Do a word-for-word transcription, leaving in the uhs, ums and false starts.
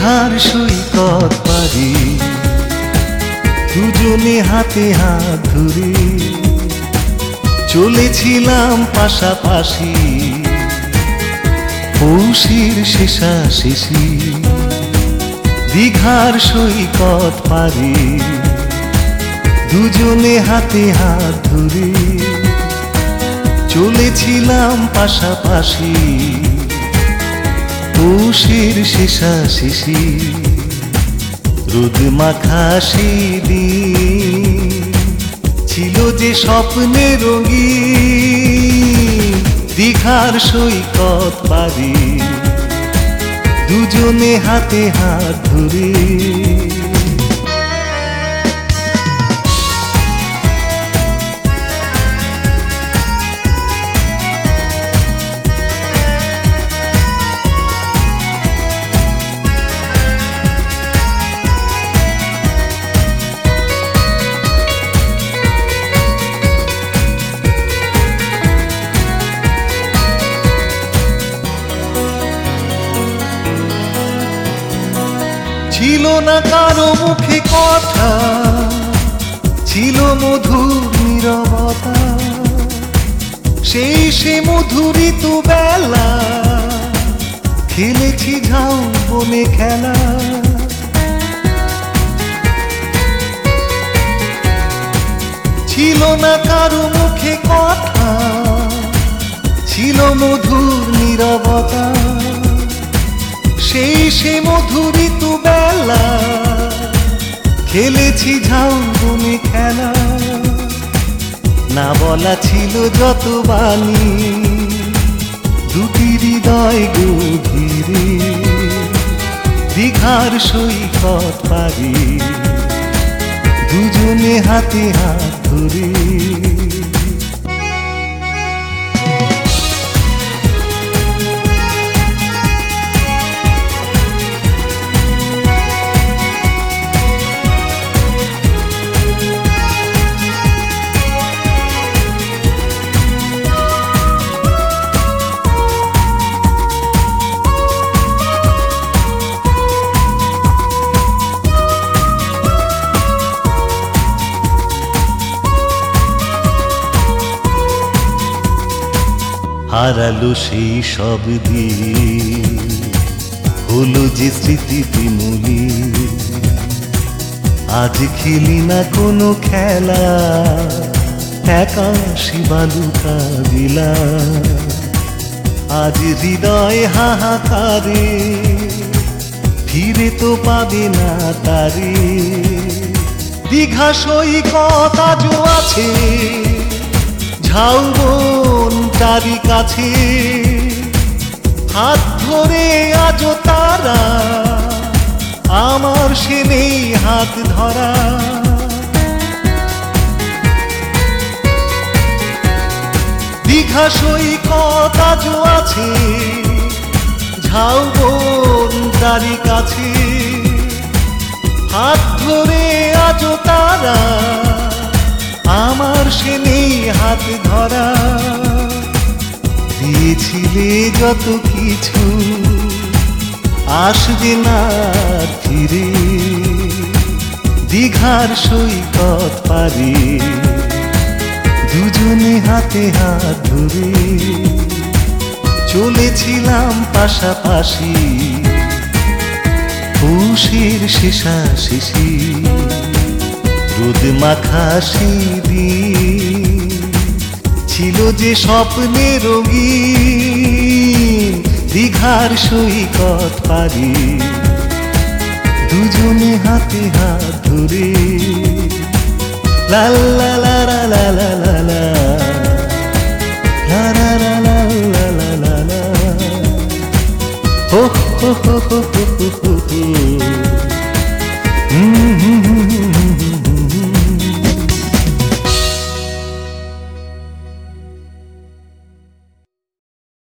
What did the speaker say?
দীঘার সৈকত পাড়ি দুজনে হাতে হাত ধরে চলেছিলাম পাশাপাশি পৌষের শেষাশেষি। দীঘার সৈকত পাড়ি দুজনে হাতে হাত ধরে চলেছিলাম পাশাপাশি পৌষের শেষাশেষি। রোদ মাখা সেই দিন ছিল যে স্বপ্নে রঙিন। দীঘার সৈকত পাড়ি দুজনে হাতে হাত ধরে ছিল না কারো মুখে কথা, ছিল মধুর নীরবতা। সেই সে মধুরিত বেলা খেলেছি ঝাউ বনে খেলা। ছিল না কারো মুখে কথা, ছিল মধুর নীরবতা। সেই সে মধুরিত বেলা খেলেছি ঝাউ বনে খেলা। না বলা ছিল যত বাণী দুটি হৃদয় গভীরে। দীঘার সৈকত পাড়ি দুজনে হাতে হাত ধরে হারালো সেই সব দিন, হলো যে স্মৃতিতে মলি। আজ খেলি না কোনো খেলা, একাশি বালুকা দিলা। আজ হৃদয় হাহাকারে ফিরে তো পাবে না তারে। দীঘা সৈকত আজও আছে ঝাউবন তারি কাছে। হাত ধরে আজও তারা আমার সে নেই হাত ধরা। দীঘা সৈকত আজও আছে ঝাউবন তারি কাছে। হাত ধরে আজও তারা আমার সে নেই হাত ধরা। দিয়েছিলে যত কিছু আসবে না ফিরে। দীঘার সৈকত পাড়ি দুজনে হাতে হাত ধরে চলেছিলাম পাশাপাশি পৌষের শেষাশেষি। রোদ মাখা সেই দিন ছিল যে স্বপ্নে রঙিন। দীঘার সৈকত পাড়ি দুজনে হাতে হাত ধরে লা লা লা লা লা লা লা।